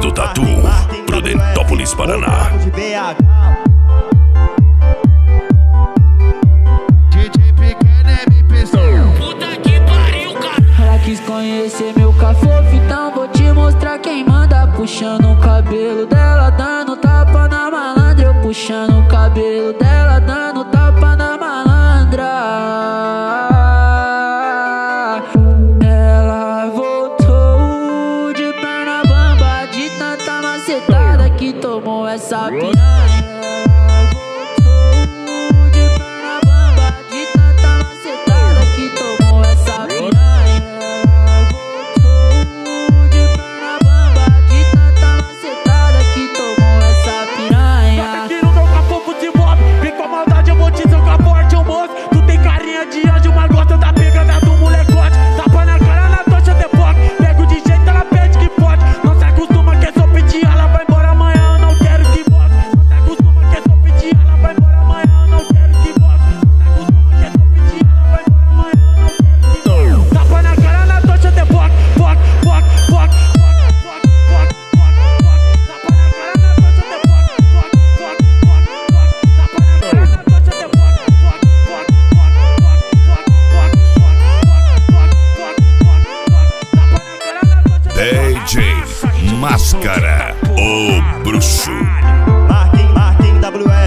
do Tatu, Prudentópolis, Paraná. DJ Pequeno MP. Puta que pariu, cara. Ela quis conhecer meu cafofo, então vou te mostrar quem manda. Puxando o cabelo dela, dando tapa na malandra. Eu puxando o cabelo dela, dando tapa na malandra. Ela voltou de perna bamba, de tanta macetada que tomou essa piranha. DJ Máscara, o bruxo. Marquem WR.